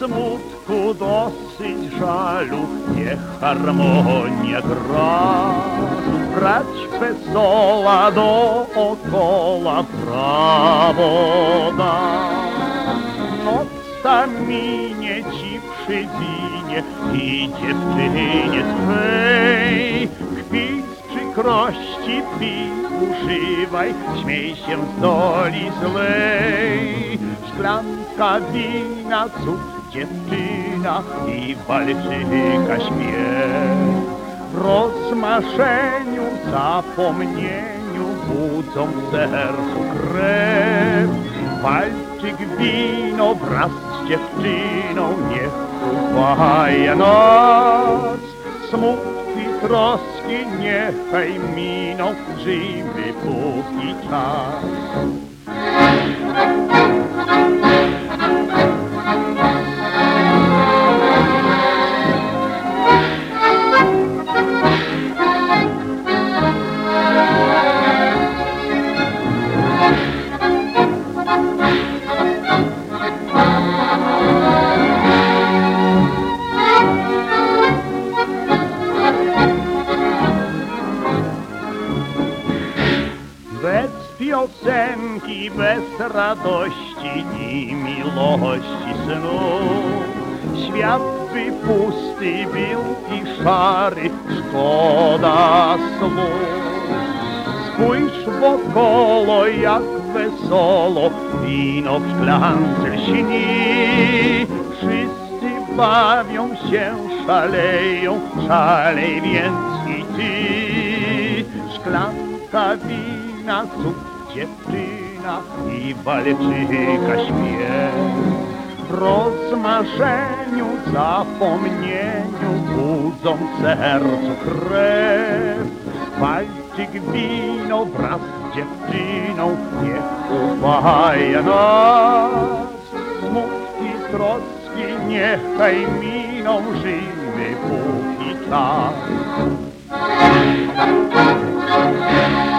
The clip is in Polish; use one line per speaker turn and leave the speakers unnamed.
smutku dosyć żalu, niech harmonia gra. Brać wesoła dookoła prawo da. Noc ta minie ci przy winie i dziewczynie twej. Kpij z przykrości, pij, używaj, śmiej się z doli złej. Szklanka wina, cud dziewczyna i walczyka śpiew. W rozmaszeniu, zapomnieniu budzą w sercu krew. Walczyk wino wraz z dziewczyną niech upaja noc. Smutki, troski niechaj miną, żyjmy póki czas. Bez piosenki, bez radości i miłości snu. Świat by pusty był i szary, szkoda słów. Spójrz wokoło, jak wesoło wino w szklance lśni. Wszyscy bawią się, szaleją, szalej więc i ty. Szklanka wina, cud dziewczyna i walczyka śpiew. W rozmaszeniu, zapomnieniu budzą w sercu krew. Walczyk wino wraz z dziewczyną niech upaja nas. Smutki, troski niechaj miną, żyjmy póki czas.